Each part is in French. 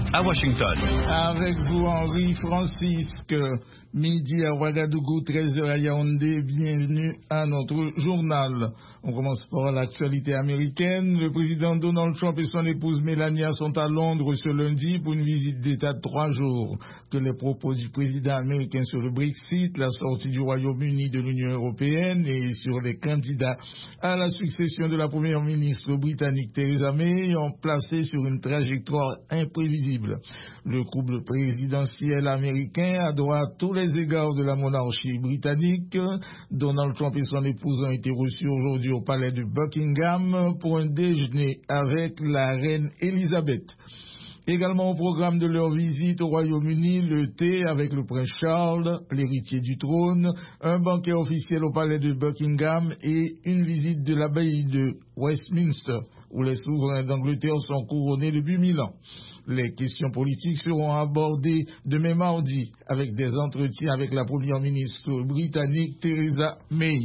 à Washington. Avec vous, Henri Francisque, midi à Ouagadougou, 13h à Yaoundé. Bienvenue à notre journal. On commence par l'actualité américaine. Le président Donald Trump et son épouse Melania sont à Londres ce lundi pour une visite d'État de 3 jours. Que les propos du président américain sur le Brexit, la sortie du Royaume-Uni de l'Union européenne et sur les candidats à la succession de la première ministre britannique Theresa May ont placé sur une trajectoire imprévisible. Le couple présidentiel américain a droit à tous les égards de la monarchie britannique. Donald Trump et son épouse ont été reçus aujourd'hui au palais de Buckingham pour un déjeuner avec la reine Elisabeth. Également au programme de leur visite au Royaume-Uni, le thé avec le prince Charles, l'héritier du trône, un banquet officiel au palais de Buckingham et une visite de l'abbaye de Westminster, où les souverains d'Angleterre sont couronnés depuis 1000 ans. Les questions politiques seront abordées demain mardi avec des entretiens avec la première ministre britannique Theresa May.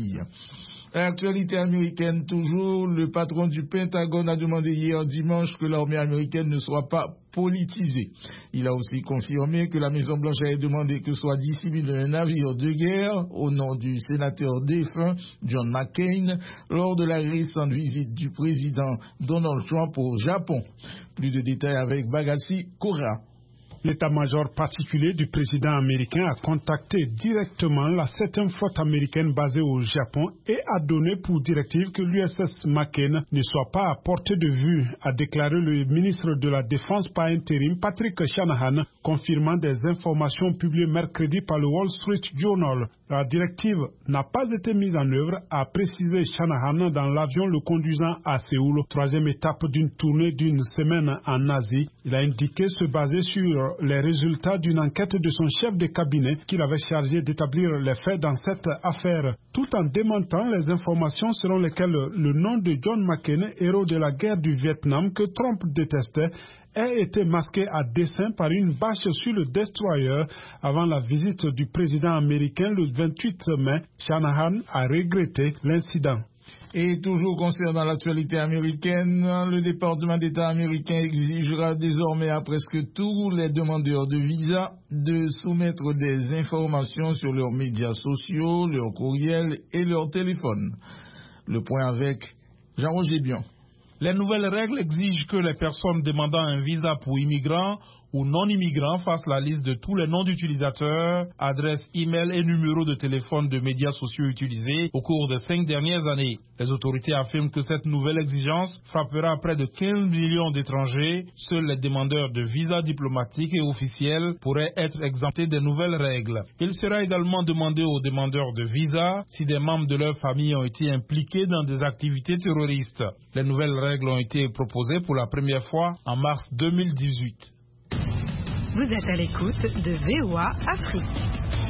Actualité américaine toujours, le patron du Pentagone a demandé hier dimanche que l'armée américaine ne soit pas politisée. Il a aussi confirmé que la Maison-Blanche a demandé que soit dissimulé un navire de guerre au nom du sénateur défunt John McCain lors de la récente visite du président Donald Trump au Japon. Plus de détails avec Bagassi Kora. L'état-major particulier du président américain a contacté directement la 7e flotte américaine basée au Japon et a donné pour directive que l'USS McCain ne soit pas à portée de vue, a déclaré le ministre de la Défense par intérim Patrick Shanahan, confirmant des informations publiées mercredi par le Wall Street Journal. La directive n'a pas été mise en œuvre, a précisé Shanahan dans l'avion le conduisant à Séoul, 3e étape d'une tournée d'une semaine en Asie. Il a indiqué se baser sur les résultats d'une enquête de son chef de cabinet qu'il avait chargé d'établir les faits dans cette affaire, tout en démentant les informations selon lesquelles le nom de John McCain, héros de la guerre du Vietnam que Trump détestait, a été masqué à dessein par une bâche sur le destroyer avant la visite du président américain le 28 mai. Shanahan a regretté l'incident. Et toujours concernant l'actualité américaine, le département d'État américain exigera désormais à presque tous les demandeurs de visa de soumettre des informations sur leurs médias sociaux, leurs courriels et leurs téléphones. Le point avec Jean-Roger Bion. Les nouvelles règles exigent que les personnes demandant un visa pour immigrants ou non-immigrants fassent la liste de tous les noms d'utilisateurs, adresses e-mail et numéros de téléphone de médias sociaux utilisés au cours des 5 dernières années. Les autorités affirment que cette nouvelle exigence frappera près de 15 millions d'étrangers. Seuls les demandeurs de visas diplomatiques et officiels pourraient être exemptés des nouvelles règles. Il sera également demandé aux demandeurs de visa si des membres de leur famille ont été impliqués dans des activités terroristes. Les nouvelles règles ont été proposées pour la première fois en mars 2018. Vous êtes à l'écoute de VOA Afrique.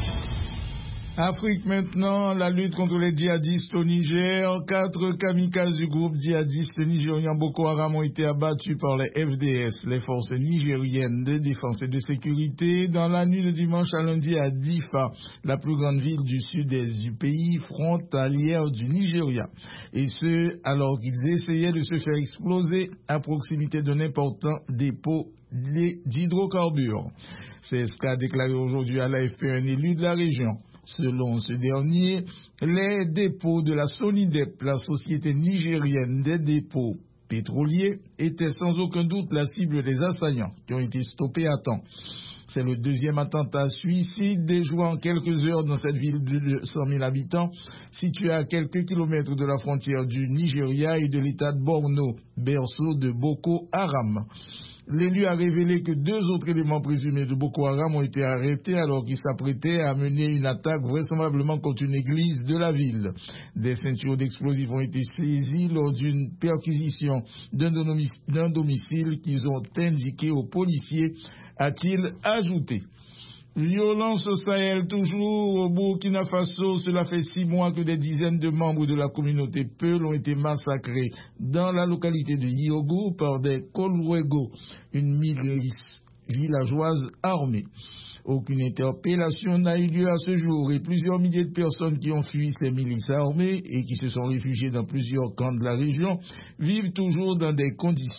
Afrique maintenant, la lutte contre les djihadistes au Niger. 4 kamikazes du groupe djihadiste nigérien Boko Haram ont été abattus par les FDS, les forces nigériennes de défense et de sécurité, dans la nuit de dimanche à lundi à Difa, la plus grande ville du sud-est du pays, frontalière du Nigeria. Et ce, alors qu'ils essayaient de se faire exploser à proximité d'un important dépôt d'hydrocarbures. C'est ce qu'a déclaré aujourd'hui à l'AFP un élu de la région. Selon ce dernier, les dépôts de la SONIDEP, la société nigérienne des dépôts pétroliers, étaient sans aucun doute la cible des assaillants qui ont été stoppés à temps. C'est le 2e attentat suicide déjoué en quelques heures dans cette ville de 200 000 habitants, située à quelques kilomètres de la frontière du Nigeria et de l'état de Borno, berceau de Boko Haram. L'élu a révélé que 2 autres éléments présumés de Boko Haram ont été arrêtés alors qu'ils s'apprêtaient à mener une attaque vraisemblablement contre une église de la ville. Des ceintures d'explosifs ont été saisies lors d'une perquisition d'un domicile qu'ils ont indiqué aux policiers, a-t-il ajouté. Violence au Sahel, toujours au Burkina Faso. Cela fait 6 mois que des dizaines de membres de la communauté Peul ont été massacrés dans la localité de Yiogo par des Kolwego, une milice villageoise armée. Aucune interpellation n'a eu lieu à ce jour et plusieurs milliers de personnes qui ont fui ces milices armées et qui se sont réfugiées dans plusieurs camps de la région vivent toujours dans des conditions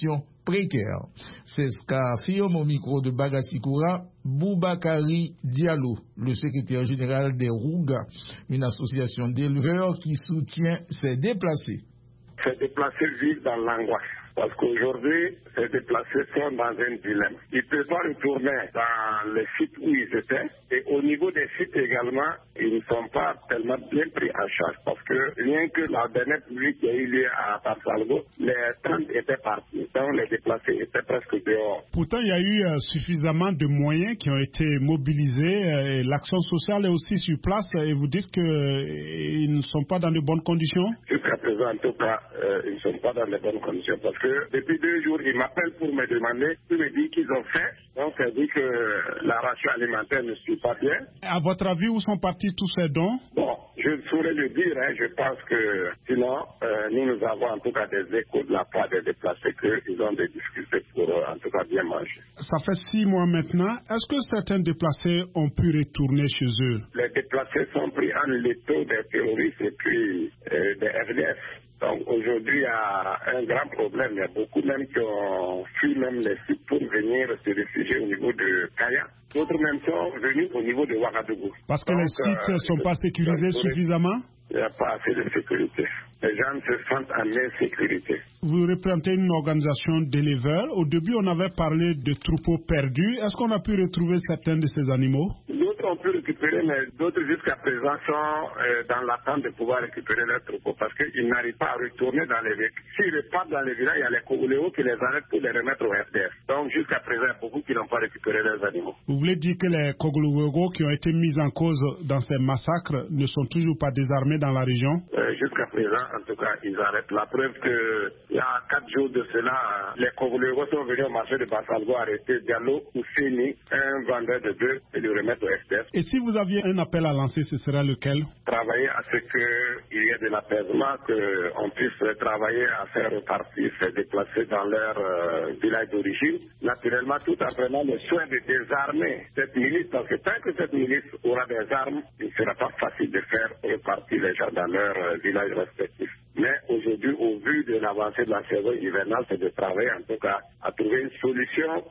précaires. C'est ce qu'affirme au micro de Bagassi-Koura Boubakari Diallo, le secrétaire général des Rouga, une association d'éleveurs qui soutient ces déplacés. Ces déplacés vivent dans l'angoisse. Parce qu'aujourd'hui, ces déplacés sont dans un dilemme. Ils ne peuvent pas retourner dans les sites où ils étaient. Et au niveau des sites également, ils ne sont pas tellement bien pris en charge. Parce que rien que la dernière pluie qui a eu lieu à Barsalgo, les tentes étaient partis. Donc les déplacés étaient presque dehors. Pourtant, il y a eu suffisamment de moyens qui ont été mobilisés. L'action sociale est aussi sur place. Et vous dites qu'ils ne sont pas dans de bonnes conditions? Jusqu'à présent, en tout cas, ils ne sont pas dans de bonnes conditions. Parce que depuis 2 jours, ils m'appellent pour me demander, ils me disent qu'ils ont faim. Donc, ça dit que la ration alimentaire ne suit pas bien. À votre avis, où sont partis tous ces dons? Bon, je saurais le dire. Je pense que sinon, nous avons en tout cas des échos de la part des déplacés qu'ils ont des difficultés pour en tout cas bien manger. Ça fait 6 mois maintenant. Est-ce que certains déplacés ont pu retourner chez eux? Les déplacés sont pris en l'étau des terroristes et puis des FDF. Donc aujourd'hui, il y a un grand problème. Il y a beaucoup même qui ont fui même les sites pour venir se réfugier au niveau de Kaya. D'autres même sont venus au niveau de Ouagadougou. Parce que les sites ne sont pas sécurisés suffisamment? Il n'y a pas assez de sécurité. Les gens se sentent en insécurité. Vous représentez une organisation d'éleveurs. Au début, on avait parlé de troupeaux perdus. Est-ce qu'on a pu retrouver certains de ces animaux? D'autres ont pu récupérer, mais d'autres jusqu'à présent sont dans l'attente de pouvoir récupérer leurs troupeaux parce qu'ils n'arrivent pas à retourner dans les villages. S'ils repartent dans les villages, il y a les Congolais qui les arrêtent pour les remettre au FDF. Donc jusqu'à présent, il y a beaucoup qui n'ont pas récupéré leurs animaux. Vous voulez dire que les Congolais qui ont été mis en cause dans ces massacres ne sont toujours pas désarmés dans la région? Jusqu'à présent, en tout cas, ils arrêtent. La preuve qu'il y a 4 jours de cela, les Congolais sont venus au marché de Bassalgo arrêter Diallo Ouseni, un vendeur de bœufs, et le remettre au FDF. Et si vous aviez un appel à lancer, ce serait lequel? Travailler à ce qu'il y ait de l'apaisement, qu'on puisse travailler à faire repartir ces déplacés dans leur village d'origine. Naturellement, tout en prenant le soin de désarmer cette milice, parce que tant que cette milice aura des armes, il ne sera pas facile de faire repartir les gens dans leur village respectif. Mais aujourd'hui, au vu de l'avancée de la saison hivernale, c'est de travailler en tout cas à trouver une solution.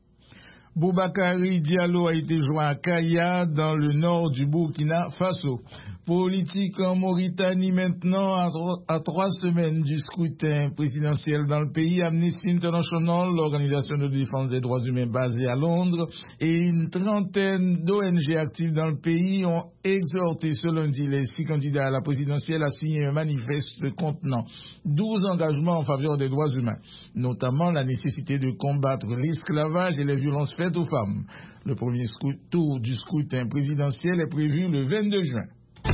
Boubakari Diallo a été joint à Kaya, dans le nord du Burkina Faso. Politique en Mauritanie maintenant, à 3 semaines du scrutin présidentiel dans le pays, Amnesty International, l'organisation de défense des droits humains basée à Londres, et une trentaine d'ONG actives dans le pays ont exhorté ce lundi les 6 candidats à la présidentielle à signer un manifeste contenant 12 engagements en faveur des droits humains, notamment la nécessité de combattre l'esclavage et les violences faites aux femmes. Le premier tour du scrutin présidentiel est prévu le 22 juin.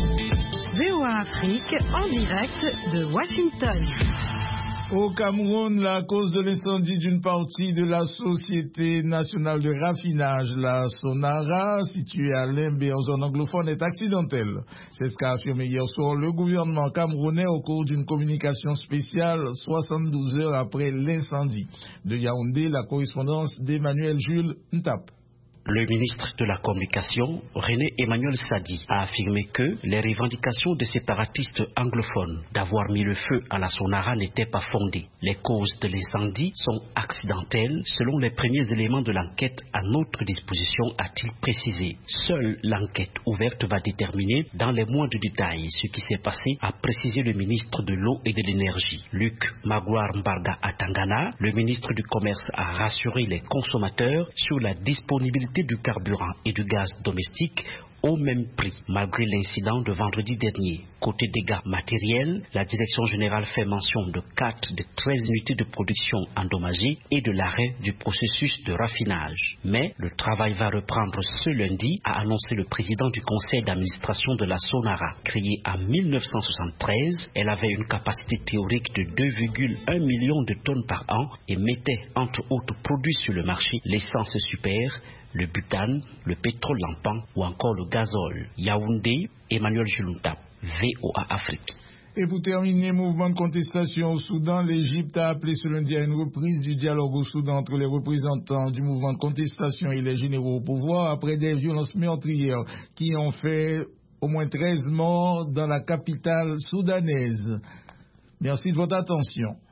VOA Afrique en direct de Washington. Au Cameroun, la cause de l'incendie d'une partie de la Société nationale de raffinage, la Sonara, située à Limbé en zone anglophone, est accidentelle. C'est ce qu'a affirmé hier soir le gouvernement camerounais au cours d'une communication spéciale 72 heures après l'incendie. De Yaoundé, la correspondance d'Emmanuel Jules Ntap. Le ministre de la Communication, René Emmanuel Sadi, a affirmé que les revendications des séparatistes anglophones d'avoir mis le feu à la Sonara n'étaient pas fondées. Les causes de l'incendie sont accidentelles selon les premiers éléments de l'enquête à notre disposition, a-t-il précisé. Seule l'enquête ouverte va déterminer dans les moindres détails ce qui s'est passé, a précisé le ministre de l'Eau et de l'Énergie. Luc Magloire Mbarga Atangana, le ministre du Commerce, a rassuré les consommateurs sur la disponibilité du carburant et du gaz domestique au même prix, malgré l'incident de vendredi dernier. Côté dégâts matériels, la direction générale fait mention de 4 des 13 unités de production endommagées et de l'arrêt du processus de raffinage. Mais le travail va reprendre ce lundi, a annoncé le président du conseil d'administration de la Sonara. Créée en 1973, elle avait une capacité théorique de 2,1 millions de tonnes par an et mettait entre autres produits sur le marché l'essence super, le butane, le pétrole lampant ou encore le gazole. Yaoundé, Emmanuel Julountap, VOA Afrique. Et pour terminer, mouvement de contestation au Soudan, l'Égypte a appelé ce lundi à une reprise du dialogue au Soudan entre les représentants du mouvement de contestation et les généraux au pouvoir après des violences meurtrières qui ont fait au moins 13 morts dans la capitale soudanaise. Merci de votre attention.